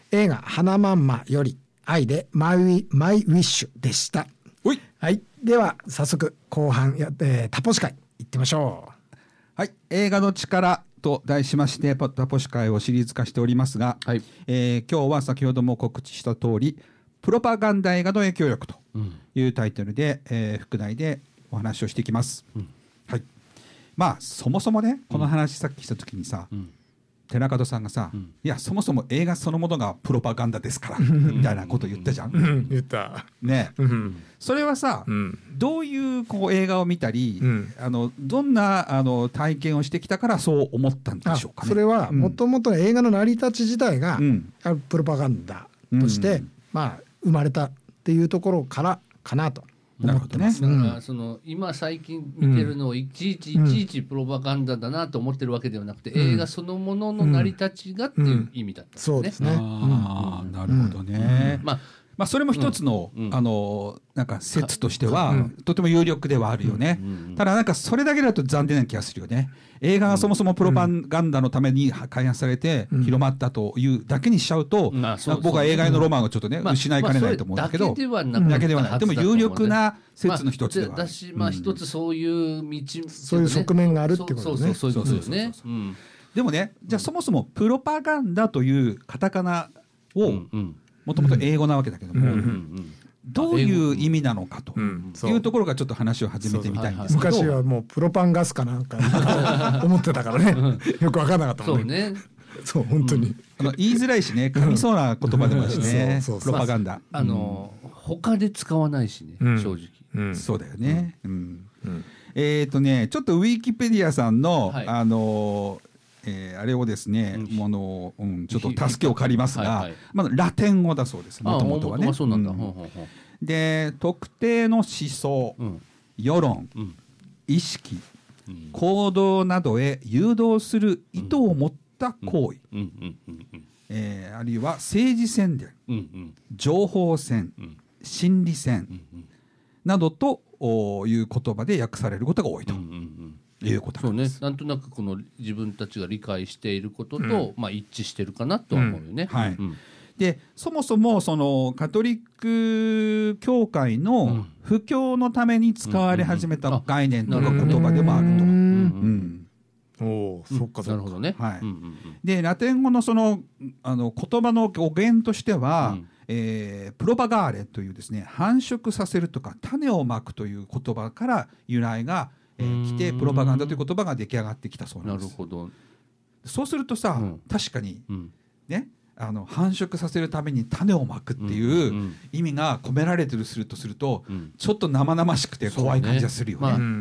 映画花まんまより愛でマイウィッシュでした。はい、では早速後半タポシ会行ってみましょう。 はい、映画の力と題しましてタポシ会をシリーズ化しておりますが、はい、今日は先ほども告知した通りプロパガンダ映画の影響力というタイトルで、副題でお話をしていきます、はい。まあそもそもねこの話さっきした時にさ、寺門さんがさ、いやそもそも映画そのものがプロパガンダですからみたいなこと言ったじゃん、 言ったね、それはさ、どういう映画を見たり、どんな体験をしてきたからそう思ったんでしょうかね。 それはもともと映画の成り立ち自体が、プロパガンダとして、生まれたっていうところからかなと思ってます。 だから今最近見てるのをいちいちプロパガンダだなと思ってるわけではなくて、映画そのものの成り立ちがっていう意味だったんですね。 そうですね。 なるほどね。まあそれも一つのなんか説としてはとても有力ではあるよね。ただなんかそれだけだと残念な気がするよね。映画がそもそもプロパガンダのために開発されて広まったというだけにしちゃうと、僕は映画のロマンをちょっとね失いかねないと思うんだけど、だけではない。でも有力な説の一つではある。 だし、一つそういう道、 そういう側面があるってことね。 そういうことですね。 でもね、じゃあそもそもプロパガンダというカタカナをもともと英語なわけだけども、どういう意味なのかというところがちょっと話を始めてみたいんですけど、 昔はもうプロパンガスかなんか思ってたからねよく分からなかったもんね。そう本当に言いづらいしね、噛みそうな言葉でもあるしね、プロパガンダ他で使わないしね、正直。 そうだよね。ちょっとウィキペディアさんのあれをですね、ちょっと助けを借りますが、ラテン語だそうです、もともとはね。で、特定の思想、世論、意識、行動などへ誘導する意図を持った行為、あるいは政治宣伝、情報戦、心理戦などという言葉で訳されることが多いと。いうことなんです。 なんとなくこの自分たちが理解していることと、一致してるかなとは思うよね。 でそもそもそのカトリック教会の布教のために使われ始めた概念とか言葉でもあると。 そっかなるほどね。 でラテン語のその言葉の語源としては、プロパガーレというですね、繁殖させるとか種をまくという言葉から由来が来て、プロパガンダという言葉が出来上がってきたそうなんです。 なるほど。 そうするとさ、確かにね、繁殖させるために種をまくっていう意味が込められてるするとちょっと生々しくて怖い感じがするよね。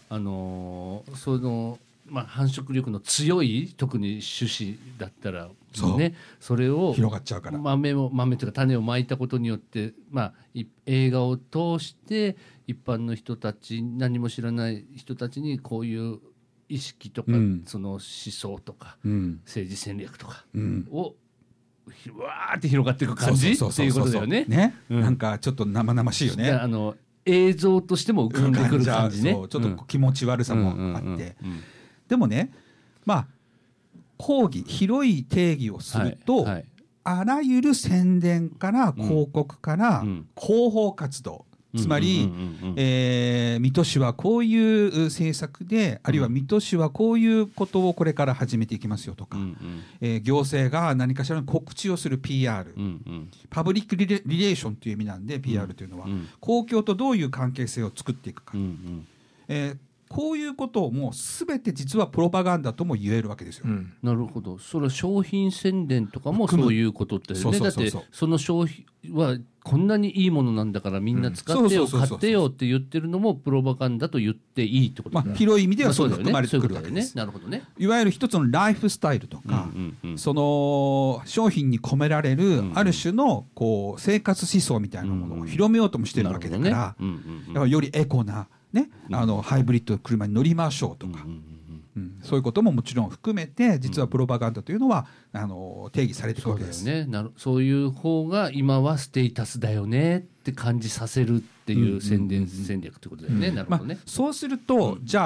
繁殖力の強い特に種子だったらね、それを広がっちゃうから、 豆というか種をまいたことによって、映画を通して一般の人たち、何も知らない人たちにこういう意識とか、その思想とか、政治戦略とかをわーって広がっていく感じっていうことだよね。 なんかちょっと生々しいよね。 映像としても浮かんでくる感じね。 ちょっと気持ち悪さもあって、でもね、広い定義をすると、あらゆる宣伝から広告から広報活動、つまり水戸市はこういう政策で、あるいは水戸市はこういうことをこれから始めていきますよとか、行政が何かしらの告知をする PR、パブリックリレーションという意味なんで PR というのは、公共とどういう関係性を作っていくか、こういうことをもう全て実はプロパガンダとも言えるわけですよ。 なるほど。それは商品宣伝とかもそういうことってね。だってその商品はこんなにいいものなんだからみんな使ってよ、買ってよって言ってるのもプロパガンダと言っていいってことだね。 広い意味ではそう含まれてくるわけです。 なるほどね。 いわゆる一つのライフスタイルとか、その商品に込められるある種のこう生活思想みたいなものを広めようともしてるわけだから、よりエコなね、ハイブリッドの車に乗りましょうとか、そういうことももちろん含めて実はプロパガンダというのは定義されているわけです。 そうだよね。そういう方が今はステータスだよねって感じさせるっていう宣伝戦略ということだよね。なるほどね。 そうすると、じゃあ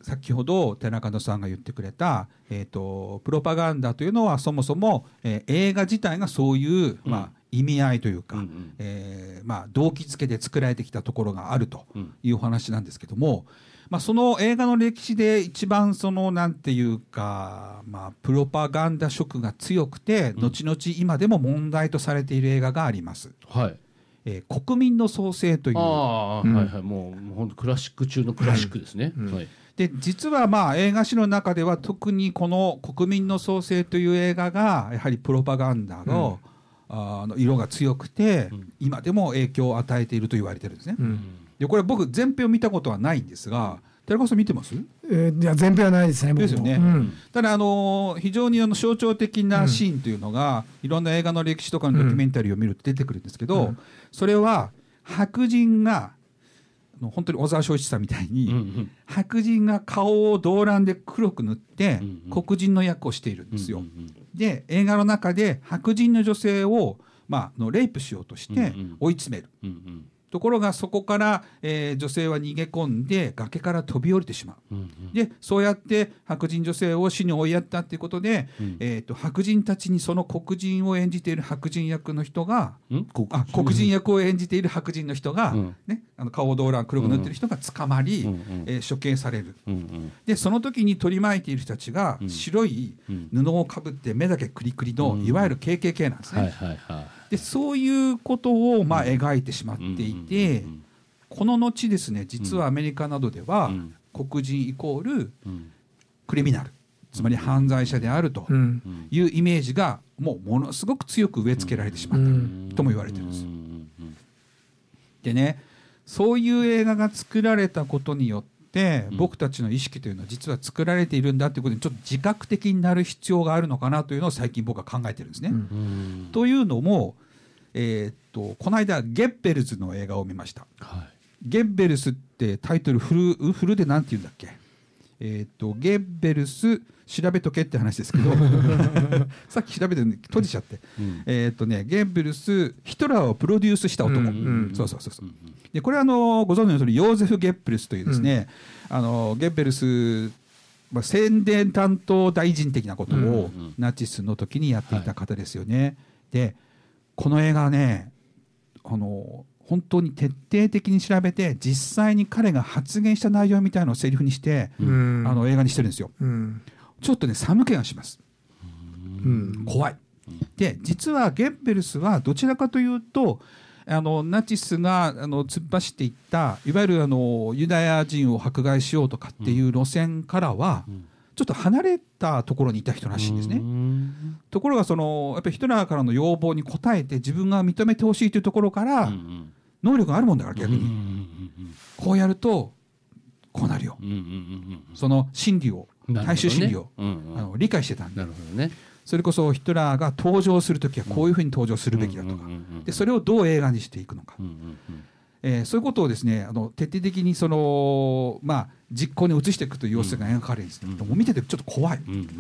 先ほど寺門さんが言ってくれた、プロパガンダというのはそもそも、映画自体がそういう、意味合いというか、動機づけで作られてきたところがあるというお話なんですけども、その映画の歴史で一番そのなんていうか、プロパガンダ色が強くて、後々今でも問題とされている映画があります。 はい。 国民の創生という。 もう本当クラシック中のクラシックですね。 で実は映画史の中では特にこの「国民の創生」という映画がやはりプロパガンダの、色が強くて、今でも影響を与えていると言われてるんですね。でこれ僕全編を見たことはないんですが、寺川さん見てます？ いや全編はないですね。 ですよね。ただ非常に象徴的なシーンというのが、いろんな映画の歴史とかのドキュメンタリーを見ると出てくるんですけど、それは白人が本当に小沢昭一さんみたいに、白人が顔を動乱で黒く塗って黒人の役をしているんですよ。で映画の中で白人の女性を、レイプしようとして追い詰める。ところがそこから、女性は逃げ込んで崖から飛び降りてしまう。でそうやって白人女性を死に追いやったということで、白人たちにその黒人を演じている白人役の人が黒人役を演じている白人の人が、顔を動乱黒く塗っている人が捕まり、処刑される。でその時に取り巻いている人たちが白い布をかぶって目だけクリクリの、いわゆる KKK なんですね。でそういうことを描いてしまっていて、この後ですね、実はアメリカなどでは、黒人イコールクリミナル、つまり犯罪者であるというイメージがものすごく強く植え付けられてしまったとも言われてるんです。でね、そういう映画が作られたことによって僕たちの意識というのは実は作られているんだということにちょっと自覚的になる必要があるのかなというのを最近僕は考えてるんですね。というのもこの間ゲッベルズの映画を見ました。ゲッベルスってタイトルフルでなんて言うんだっけ。ゲッベルス調べとけって話ですけどさっき調べて閉じちゃって、ゲッベルスヒトラーをプロデュースした男。でこれはご存知の通りヨーゼフ・ゲッベルスというですね、ゲッベルス宣伝担当大臣的なことをナチスの時にやっていた方ですよね。でこの映画はね、本当に徹底的に調べて実際に彼が発言した内容みたいなのをセリフにして、映画にしてるんですよ。ちょっとね寒気がします。怖い。で実はゲッベルスはどちらかというとナチスが突っ走っていったいわゆるユダヤ人を迫害しようとかっていう路線からは、ちょっと離れたところにいた人らしいんですね。ところがやっぱりヒトラーからの要望に応えて自分が認めてほしいというところから能力があるもんだから逆にこうやるとこうなるよ。その心理を大衆心理を理解してたんだ。それこそヒトラーが登場するときはこういうふうに登場するべきだとか、でそれをどう映画にしていくのか、そういうことをですね徹底的に実行に移していくという様子が描かれるんですけども、見ててちょっと怖い。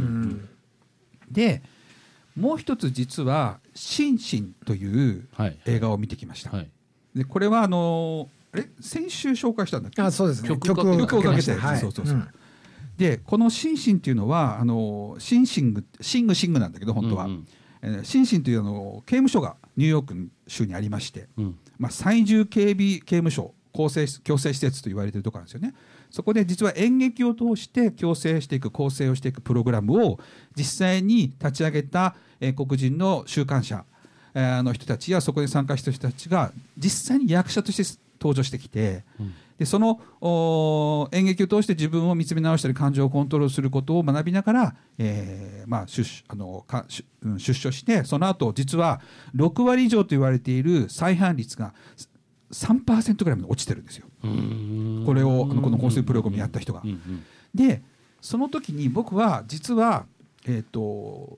でもう一つ実は「シンシン」という映画を見てきました。でこれは先週紹介したんだっけ。 そうですね。 曲をかけて、でこの「シンシン」っていうのはシングなんだけど本当は、シンシンという刑務所がニューヨーク州にありまして、最重警備刑務所強制施設と言われているところなんですよね。そこで実は演劇を通して矯正していく構成をしていくプログラムを実際に立ち上げた黒人の収監者の人たちやそこに参加した人たちが実際に役者として登場してきて、でその演劇を通して自分を見つめ直したり感情をコントロールすることを学びながら、出所して、その後実は6割以上と言われている再犯率が3% ぐらいまで落ちてるんですよ。これをこの香水プログラムやった人が。でその時に僕は実は13th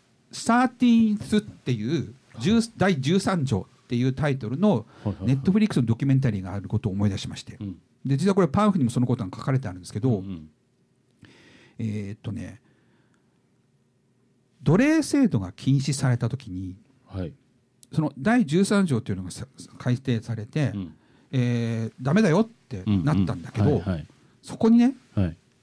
っていう第13条っていうタイトルのネットフリックスのドキュメンタリーがあることを思い出しまして、で実はこれパンフにもそのことが書かれてあるんですけど、奴隷制度が禁止された時に、その第13条というのが改定されて、ダメだよってなったんだけど、そこにね、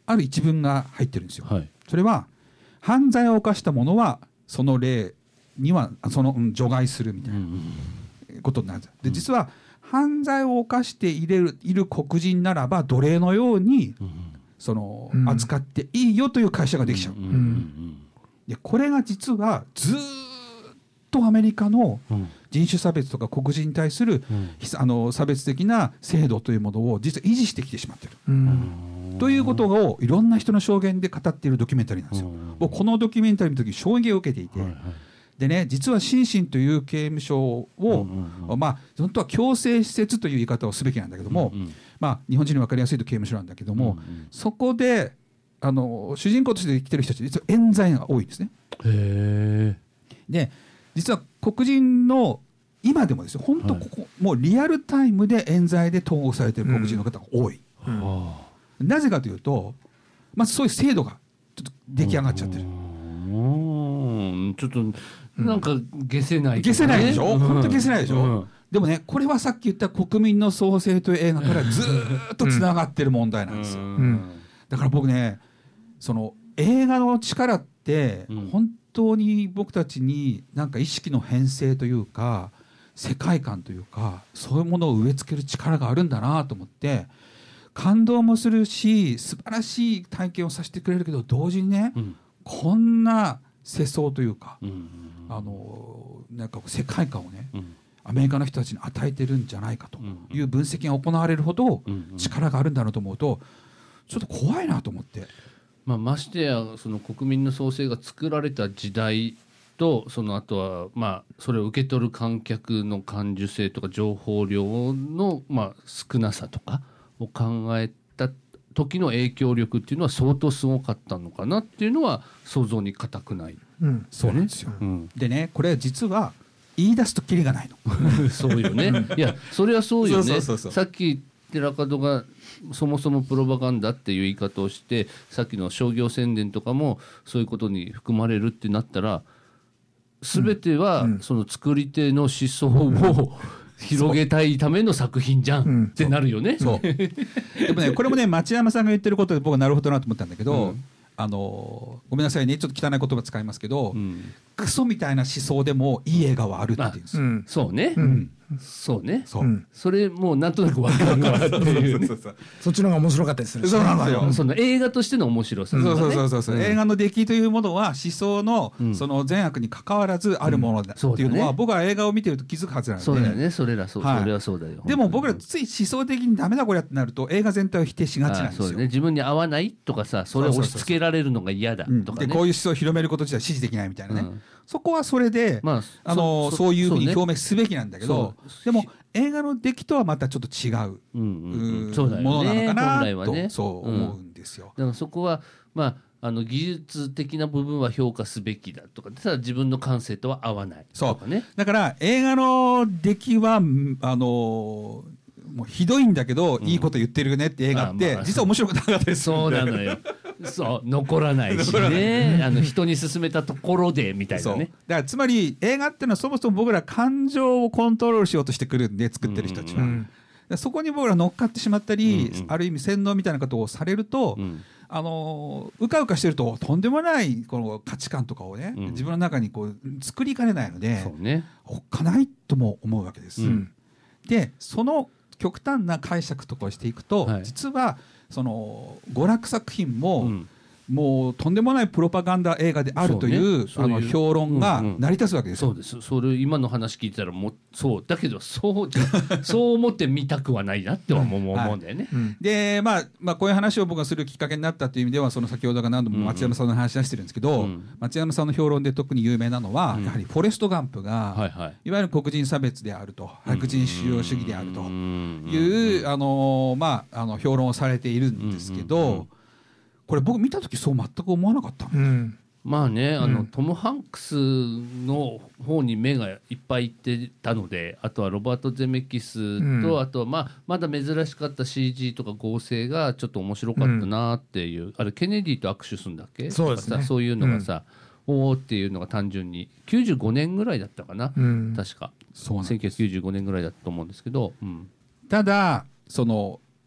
ある一文が入ってるんですよ。 はい、 それは犯罪を犯した者はその例には除外するみたいなことになるんです。で実は犯罪を犯している黒人ならば奴隷のように扱っていいよという会社ができちゃう。でこれが実はずっとアメリカの人種差別とか黒人に対する差別的な制度というものを実は維持してきてしまっている。ということをいろんな人の証言で語っているドキュメンタリーなんですよ。僕このドキュメンタリーの時衝撃を受けていて、でね、実はシンシンという刑務所を、本当は強制施設という言い方をすべきなんだけども、日本人に分かりやすいと刑務所なんだけども、そこで主人公として生きてる人たち実は冤罪が多いんですね。で実は黒人の今でもですよ、本当もうリアルタイムで冤罪で統合されている黒人の方が多い。なぜかというと、そういう制度がちょっと出来上がっちゃってる。 ちょっとなんか消せない、 消せないでしょ、本当に消せないでしょ、でもね、これはさっき言った国民の創生という映画からずっとつながってる問題なんですよ。だから僕ね、その映画の力って本当に僕たちになんか意識の変性というか世界観というかそういうものを植え付ける力があるんだなと思って感動もするし、素晴らしい体験をさせてくれるけど同時にね、こんな世相というか、なんか世界観をね、アメリカの人たちに与えてるんじゃないかという分析が行われるほど力があるんだなと思うとちょっと怖いなと思って、 ましてやその国民の創生が作られた時代とそのあとはそれを受け取る観客の感受性とか情報量の少なさとかを考えた時の影響力っていうのは相当すごかったのかなっていうのは想像に難くない。 そうなんですよ。でね、これ実は言い出すとキリがないの。 そうよね。いやそれはそうよね。さっき寺門がそもそもプロパガンダっていう言い方をしてさっきの商業宣伝とかもそういうことに含まれるってなったら全てはその作り手の思想を広げたいための作品じゃんってなるよね。 そうでもね、これもね町山さんが言ってることで僕はなるほどなと思ったんだけど、ごめんなさいね、ちょっと汚い言葉使いますけど、クソみたいな思想でもいい映画はあるっていうんですよ。 そうね、そうね、それもうなんとなく分かるからっていうね。 そっちの方が面白かったりするし、 そうなんですよ。 その映画としての面白さ、 映画の出来というものは思想のその善悪に関わらずあるものだっていうのは僕は映画を見てると気づくはずなので。 そうだよね、それはそうだよ。 でも僕らつい思想的にダメだこれってなると映画全体を否定しがちなんですよ。 自分に合わないとかさ、それを押し付けられるのが嫌だとかね。 でこういう思想を広めること自体支持できないみたいなね。そこはそれでそういうふうに表明すべきなんだけど、でも映画の出来とはまたちょっと違うものなのかなとそう思うんですよ。 だからそこは技術的な部分は評価すべきだとか、ただ自分の感性とは合わないとかね。 だから映画の出来はもうひどいんだけど、いいこと言ってるよねって映画って実は面白くなかったです。 そうなのよ。そう残らないしね、人に勧めたところでみたいなね。 だからつまり映画っていうのはそもそも僕ら感情をコントロールしようとしてくるんで、作ってる人たちは、そこに僕ら乗っかってしまったり、ある意味洗脳みたいなことをされると、うかうかしてるととんでもないこの価値観とかをね、自分の中にこう作りかねないので、おっかないとも思うわけです。でその極端な解釈とかをしていくと、実はその娯楽作品も、もうとんでもないプロパガンダ映画であるという評論が成り立つわけですよ。 そうです。それ今の話聞いたらもうそうだけどそう思って見たくはないなって思うんだよね。 でこういう話を僕がするきっかけになったという意味では、その先ほどが何度も町山さんの話出してるんですけど、町山さんの評論で特に有名なのは、やはりフォレスト・ガンプが、いわゆる黒人差別であると、白人至上主義であるという評論をされているんですけど、これ僕見た時そう全く思わなかったトム・ハンクスの方に目がいっぱいいってたので、あとはロバート・ゼメキスと、あとはまだ珍しかった CG とか合成がちょっと面白かったなっていう、あれケネディと握手するんだっけ、 そうですね、 そういうのがさ、おーっていうのが単純に95年ぐらいだったかな、確か1995年ぐらいだったと思うんですけど、 ただその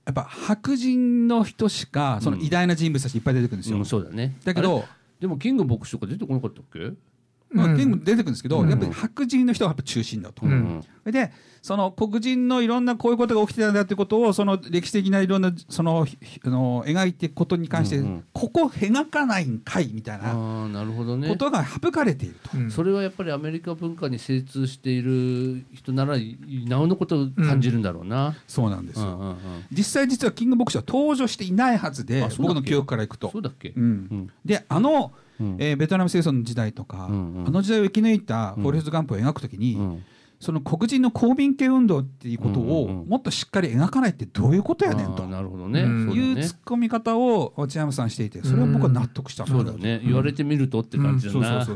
やっぱ白人の人しかその偉大な人物たちいっぱい出てくるんですよ、 そうだね。 だけどでもキング牧師とか出てこなかったっけ？ 出てくるんですけど、やっぱり白人の人がやっぱ中心だと、でその黒人のいろんなこういうことが起きてたんだってことをその歴史的ないろんなその描いていくことに関して、ここ描かないんかいみたいなことが省かれていると、 それはやっぱりアメリカ文化に精通している人ならなおのことを感じるんだろうな、 そうなんですよ、実はキング牧師は登場していないはずで、僕の記憶からいくとそうだっけ、 でベトナム戦争の時代とか、あの時代を生き抜いたフォレスト・ガンプを描くときに、その黒人の公民権運動っていうことをもっとしっかり描かないってどういうことやねんと、 なるほどね、 いう突っ込み方を内山さんしていて、それは僕は納得したんだそうだね、言われてみるとって感じだな。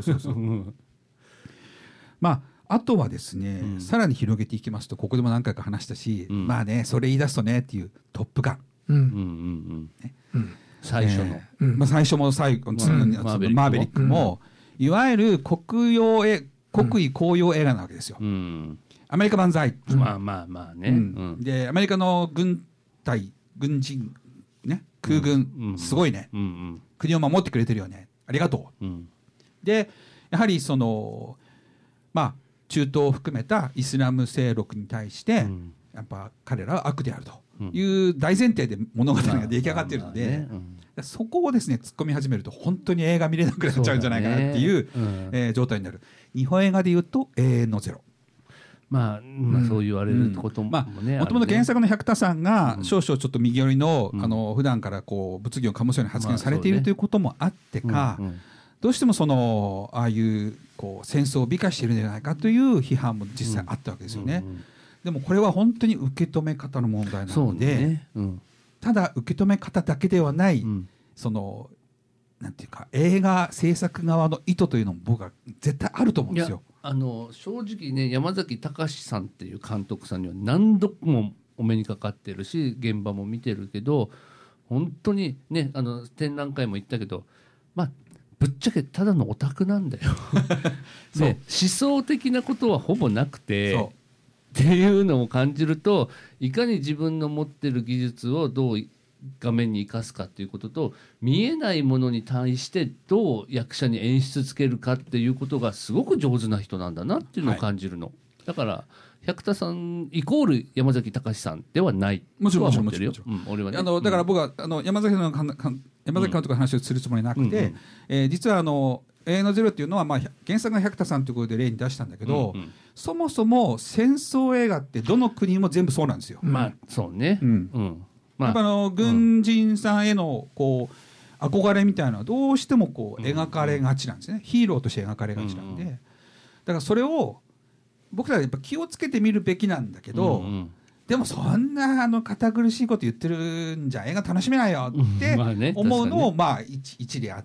まああとはですね、さらに広げていきますと、ここでも何回か話したし、まあね、それ言い出すとねっていう「トップガン」 最初の、 最初も最後のマーベリックも、いわゆる国威公用映画なわけですよ、アメリカ万歳、 まあね、 でアメリカの軍人ね、空軍、すごいね、国を守ってくれてるよね、ありがとう、でやはりその中東を含めたイスラム勢力に対して、やっぱ彼らは悪であるという大前提で物語が出来上がっているので、そこをですね突っ込み始めると本当に映画見れなくなっちゃうんじゃないかなっていう状態になる。日本映画でいうと永遠のゼロ、 そう言われることもね、 もともと原作の百田さんが少々ちょっと右寄りの普段からこう物議を醸すような発言されているということもあってか、どうしてもそのああいうこう戦争を美化しているんじゃないかという批判も実際あったわけですよね。でもこれは本当に受け止め方の問題なので、ただ受け止め方だけではない、そのなんていうか映画制作側の意図というのも僕は絶対あると思うんですよ。 正直ね、山崎隆さんっていう監督さんには何度もお目にかかってるし、現場も見てるけど、本当にね、展覧会も行ったけど、ぶっちゃけただのオタクなんだよで、思想的なことはほぼなくてっていうのを感じると、いかに自分の持ってる技術をどう画面に生かすかっていうことと、見えないものに対してどう役者に演出つけるかっていうことがすごく上手な人なんだなっていうのを感じるの、だから百田さんイコール山崎隆さんではないとは思ってるよ。俺はね、 だから僕は山崎監督の話をするつもりなくて、実は永遠のゼロっていうのは、原作が百田さんということで例に出したんだけど、そもそも戦争映画ってどの国も全部そうなんですよ。 そうね、 やっぱ軍人さんへのこう憧れみたいなのはどうしてもこう描かれがちなんですね、ヒーローとして描かれがちなんで、だからそれを僕らはやっぱ気をつけて見るべきなんだけど、でもそんな堅苦しいこと言ってるんじゃ映画楽しめないよって思うのも一理あって、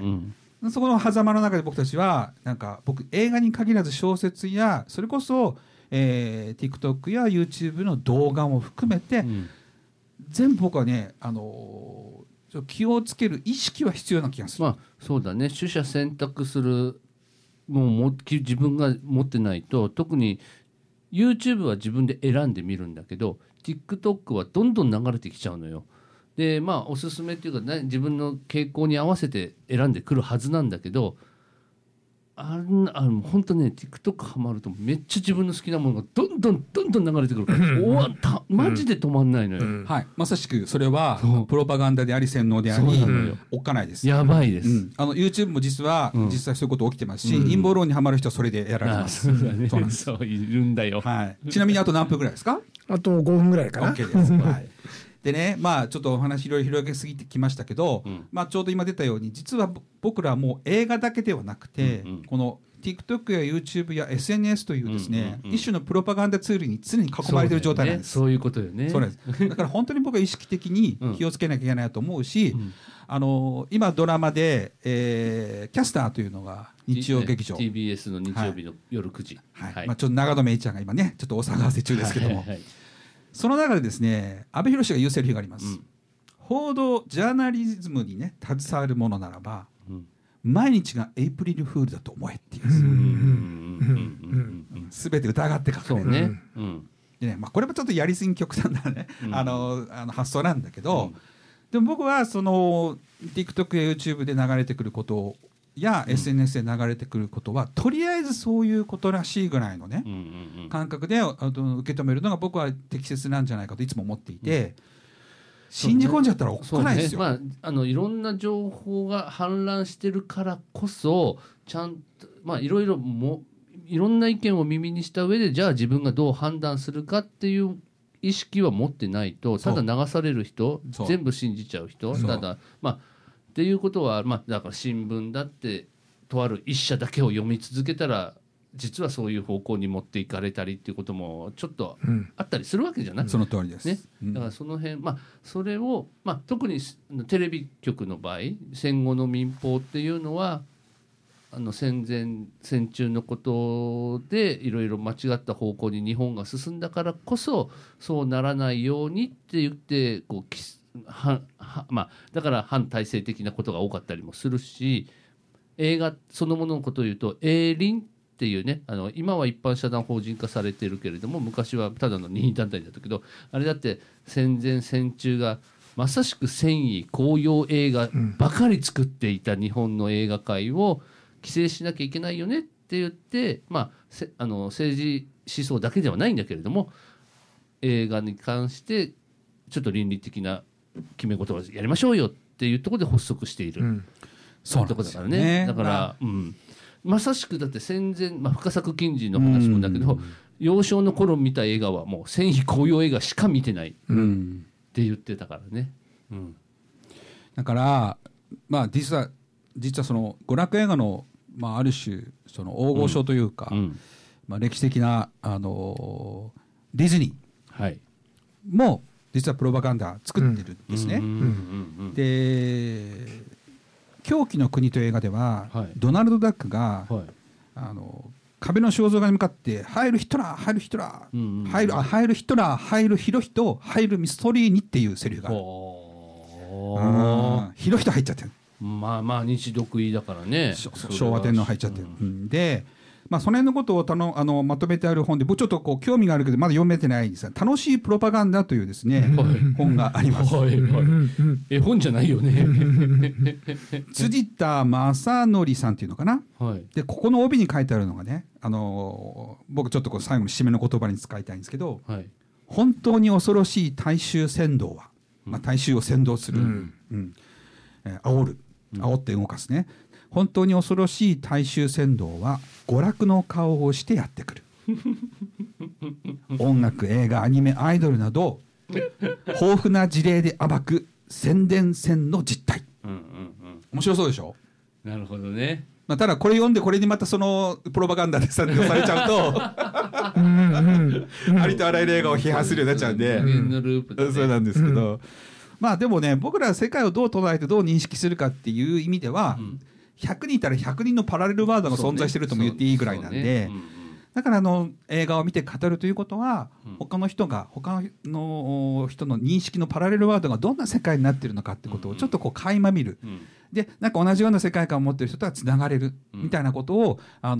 そこの狭間の中で僕たちは僕映画に限らず小説やそれこそ、TikTok や YouTube の動画も含めて、全部僕はね気をつける意識は必要な気がする。 そうだね、取捨選択するも自分が持ってないと、特に YouTube は自分で選んで見るんだけど TikTok はどんどん流れてきちゃうのよ。でおすすめっていうか、自分の傾向に合わせて選んでくるはずなんだけど、本当ね TikTok ハマるとめっちゃ自分の好きなものがどんどん流れてくるからマジで止まんないのよ、 まさしくそれはプロパガンダであり洗脳でありおっかないです。 やばいです、 YouTube も実際そういうこと起きてますし、陰謀論にはまる人はそれでやられます。 そういるんだよ、 ちなみにあと何分ぐらいですか？ あと5分ぐらいかな。 OK です、でね、ちょっとお話いろいろ広げすぎてきましたけど、ちょうど今出たように実は僕らはもう映画だけではなくて、この TikTok や YouTube や SNS というですね、一種のプロパガンダツールに常に囲まれている状態なんです。 そういうことよね。 そうなんです。だから本当に僕は意識的に気をつけなきゃいけないと思うし、今ドラマで、キャスターというのが日曜劇場 TBS の日曜日の夜9時、 ちょっと長野めいちゃんが今ねちょっとお騒がせ中ですけども、その中でですね、阿部寛が言うセリフがあります、報道ジャーナリズムにね携わるものならば、毎日がエイプリルフールだと思えっていうんです。全て疑って書かれる。 でね、これもちょっとやりすぎ極端なね、発想なんだけど、でも僕はその TikTok や YouTube で流れてくることや SNS で流れてくることはとりあえずそういうことらしいぐらいのね、感覚で受け止めるのが僕は適切なんじゃないかといつも思っていて、信じ込んじゃったらおっかないですよ。 いろんな情報が氾濫してるからこそちゃんといろいろいろんな意見を耳にした上でじゃあ自分がどう判断するかっていう意識は持ってないと、ただ流される人、全部信じちゃう人、ただっていうことは、だから新聞だってとある一社だけを読み続けたら実はそういう方向に持っていかれたりっていうこともちょっとあったりするわけじゃない、 その通りです、 ね、だからその辺、それを、特にテレビ局の場合戦後の民放っていうのは戦前戦中のことでいろいろ間違った方向に日本が進んだからこそそうならないようにって言ってこうだから反体制的なことが多かったりもするし、映画そのもののことを言うと映倫っていうね、今は一般社団法人化されてるけれども昔はただの任意団体だったけど、あれだって戦前戦中がまさしく戦意高揚映画ばかり作っていた日本の映画界を規制しなきゃいけないよねって言って、政治思想だけではないんだけれども映画に関してちょっと倫理的な決め事をやりましょうよっていうところで発足している、そういうところだからね。だから、まさしくだって戦前、深作金次の話もだけど、幼少の頃見た映画はもう戦意高揚映画しか見てないって言ってたからね。 だから実はその娯楽映画のある種その大御所というか、歴史的なディズニーも実はプロパガンダ作ってるんですね。で狂気の国という映画では、ドナルド・ダックが、壁の肖像画に向かって入るヒトラー入るヒトラー、入るヒトラー入るヒロヒト入るミストリーニっていうセリフがある。ヒロヒト入っちゃってる。 日独意だからね、 昭和天皇入っちゃってる、で、その辺のことをまとめてある本で僕ちょっとこう興味があるけどまだ読めてないんですが、楽しいプロパガンダというですね、本があります。 絵本じゃないよね辻田正則さんっていうのかな、でここの帯に書いてあるのがね、僕ちょっとこう最後の締めの言葉に使いたいんですけど、本当に恐ろしい大衆扇動は、大衆を扇動する、煽って動かすね、本当に恐ろしい大衆扇動は娯楽の顔をしてやってくる音楽、映画、アニメ、アイドルなど豊富な事例で暴く宣伝戦の実態、面白そうでしょ。 なるほどね。 ただこれ読んでこれにまたそのプロパガンダでされちゃうとありとあらゆる映画を批判するようになっちゃうんで、そうなんですけど、でもね、僕ら世界をどう捉えてどう認識するかっていう意味では、100人いたら100人のパラレルワールドが存在してるとも言っていいぐらいなんで、だから映画を見て語るということは、他の人の認識のパラレルワールドがどんな世界になっているのかってことをちょっとこう垣間見る、でなんか同じような世界観を持っている人とはつながれるみたいなことを、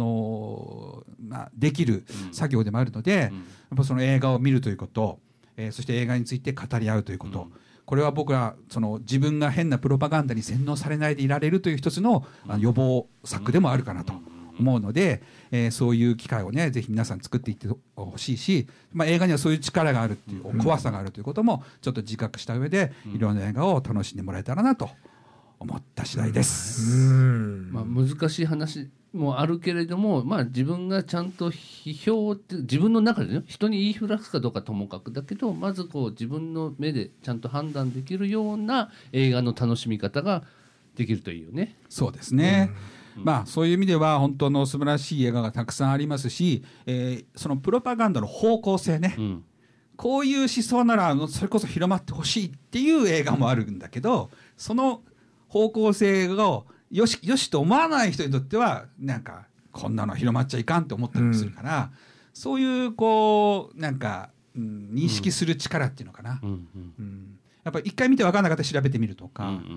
できる作業でもあるので、やっぱその映画を見るということ、そして映画について語り合うということ、これは僕は自分が変なプロパガンダに洗脳されないでいられるという一つの予防策でもあるかなと思うので、そういう機会をねぜひ皆さん作っていってほしいし、映画にはそういう力があるっていう怖さがあるということもちょっと自覚した上で、いろんな映画を楽しんでもらえたらなと思った次第です。 難しい話もあるけれども、自分がちゃんと批評って自分の中でね、人に言いふらすかどうかともかくだけど、まずこう自分の目でちゃんと判断できるような映画の楽しみ方ができるといいよね。 そうですね、そういう意味では本当の素晴らしい映画がたくさんありますし、そのプロパガンダの方向性ね、こういう思想ならそれこそ広まってほしいっていう映画もあるんだけど、その方向性をよしと思わない人にとってはなんかこんなの広まっちゃいかんって思ったりもするから、そういうこうなんか、認識する力っていうのかな、やっぱり一回見て分からなかったら調べてみるとか、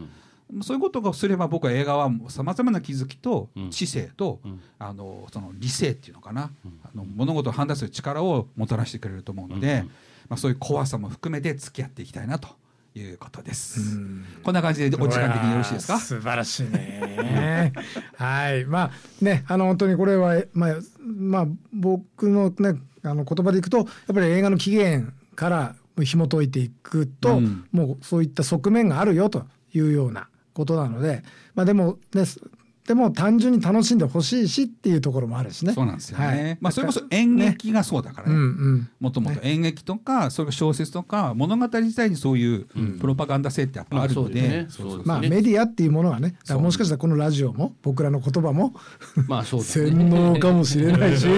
そういうことをすれば僕は映画はさまざまな気づきと知性と、その理性っていうのかな、物事を判断する力をもたらしてくれると思うので、そういう怖さも含めて付き合っていきたいなということです。こんな感じでお時間的によろしいですか？ 素晴らしいね。はい、まあね、本当にこれはまあ僕のね言葉でいくと、やっぱり映画の起源から紐解いていくと、もうそういった側面があるよというようなことなので、でもね、でも単純に楽しんでほしいしっていうところもあるしね。 そうなんですよね。それこそ演劇がそうだからね。もともと演劇とか、それから小説とか物語自体にそういうプロパガンダ性ってやっぱあるので、 メディアっていうものはね、だからもしかしたらこのラジオも僕らの言葉も洗脳かもしれないし、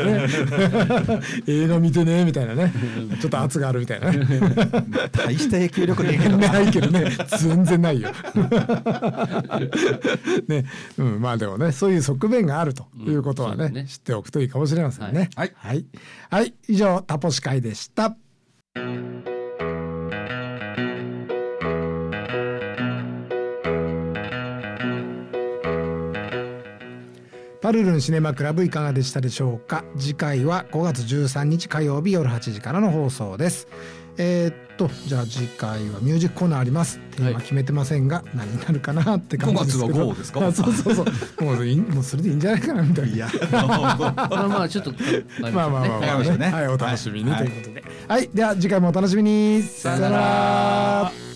映画見てねみたいなね、ちょっと圧があるみたいなね。 大した影響力ないけどね、全然ないよ。ね。でもね、そういう側面があるということはね、知っておくといいかもしれませんね。はい、以上タポシ会でした。パルルンシネマクラブいかがでしたでしょうか。次回は5月13日火曜日夜8時からの放送です。じゃあ次回はミュージックコーナーあります。テーマ決めてませんが、何になるかなって感じですけど。 5月の5ですか？ そうもうそれでいいんじゃないかなみたいな。 ちょっとはい、お楽しみにということで、はい、では次回もお楽しみに。さよなら。